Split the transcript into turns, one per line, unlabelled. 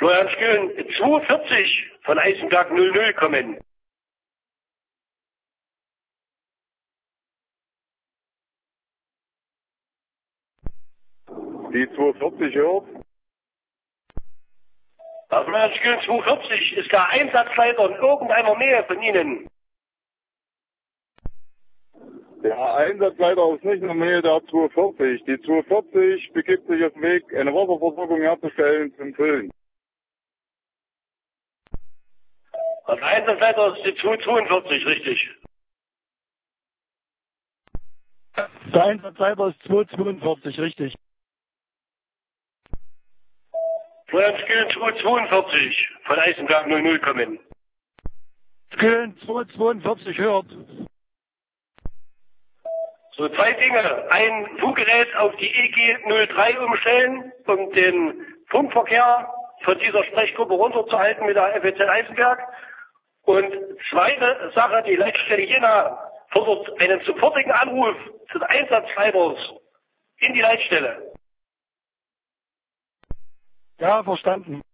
Florian Skön 240 von Eisenberg 00 kommen.
Die 240 hört.
Florian Skön 240 ist der Einsatzleiter in irgendeiner Nähe von Ihnen.
Der Einsatzleiter ist nicht in der Nähe der 240. Die 240 begibt sich auf den Weg, eine Wasserversorgung herzustellen zum Füllen.
Der Einsatzleiter ist die 242, richtig.
Der Einsatzleiter ist 242, richtig.
Florian Skön 242 von Eisenberg 00 kommen.
Skön 242 hört.
So, zwei Dinge. Ein Funkgerät auf die EG 03 umstellen, um den Funkverkehr von dieser Sprechgruppe runterzuhalten mit der FEZ Eisenberg. Und zweite Sache, die Leitstelle Jena fordert einen sofortigen Anruf des Einsatzleiters in die Leitstelle.
Ja, verstanden.